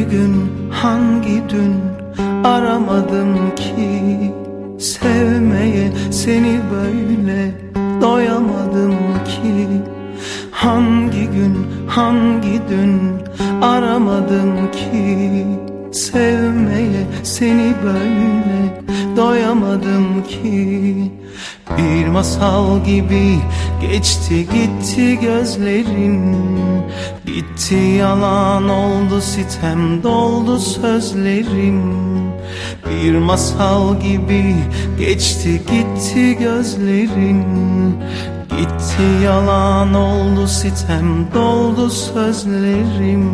Hangi gün, hangi dün aramadım ki sevmeye, seni böyle doyamadım ki. Hangi gün, hangi dün aramadım ki sevmeye, seni böyle doyamadım ki. Bir masal gibi geçti gitti gözlerin, bitti yalan oldu sitem doldu sözlerin. Bir masal gibi geçti gitti gözlerin, gitti yalan oldu sitem doldu sözlerim.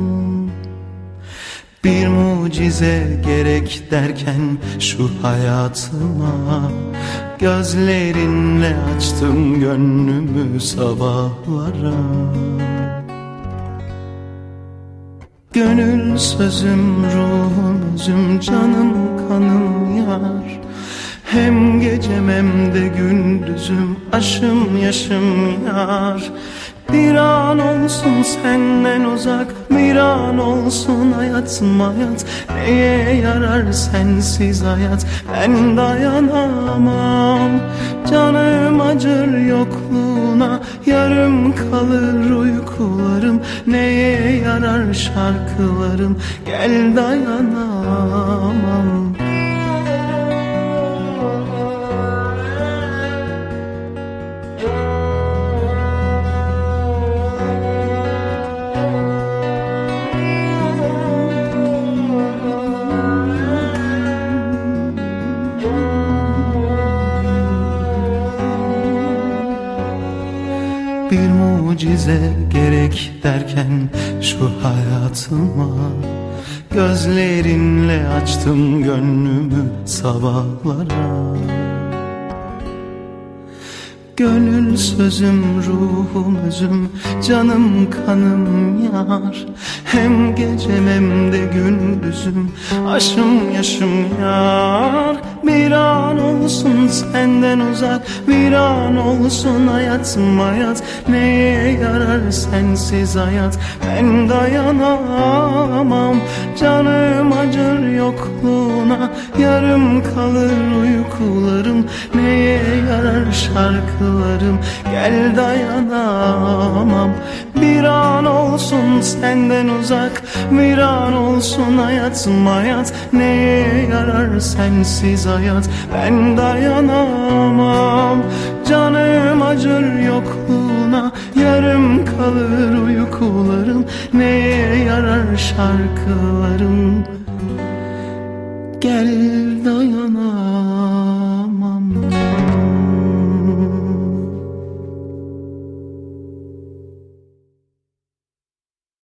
Bir mucize gerek derken şu hayatıma, gözlerinle açtım gönlümü sabahlara. Gönül sözüm, ruhum özüm, canım kanım yar. Hem gecem hem de gündüzüm, aşım yaşım yar. Bir an olsun senden uzak, bir an olsun hayatım hayat. Neye yarar sensiz hayat, ben dayanamam. Canım acır yokluğuna, yarım kalır uykularım. Neye yarar şarkılarım, gel dayanamam. Bir mucize gerek derken şu hayatıma, gözlerinle açtım gönlümü sabahlara. Gönül sözüm, ruhum özüm, canım kanım yar. Hem gecem hem de gündüzüm, aşım yaşım yar. Bir an olsun senden uzak, bir an olsun hayatım hayat. Neye yarar sensiz hayat, ben dayanamam. Canım acır yokluğuna, yarım kalır uykularım. Neye yarar şarkılarım, gel dayanamam. Bir an olsun senden uzak, bir an olsun hayatım hayat. Neye yarar sensiz hayat, ben dayanamam. Canım acır yokluğuna, yarım kalır uykularım. Neye yarar şarkılarım, gel dayanamam.